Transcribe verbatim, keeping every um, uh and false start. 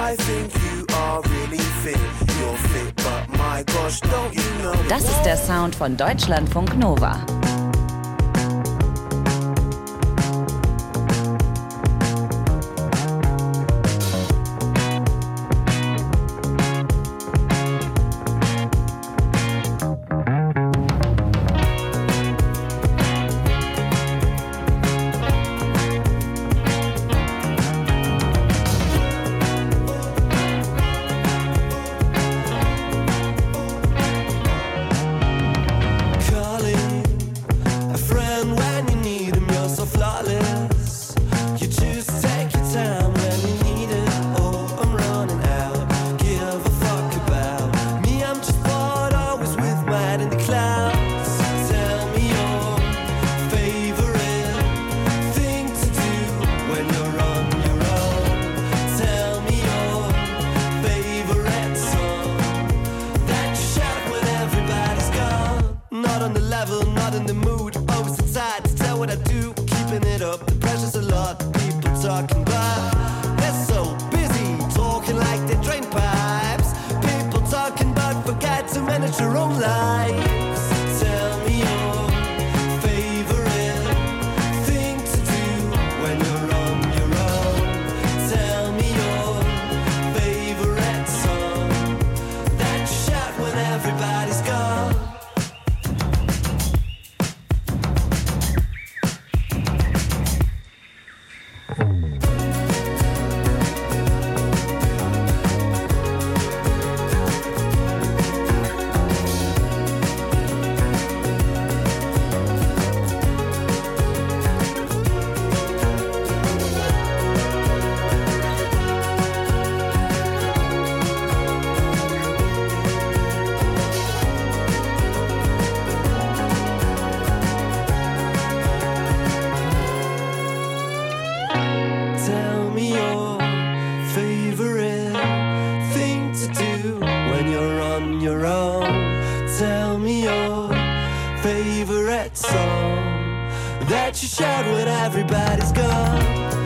I think you are really fit. You're fit, but my gosh, don't you know? Das ist der Sound von Deutschlandfunk Nova. Favorite song that you shout when everybody's gone.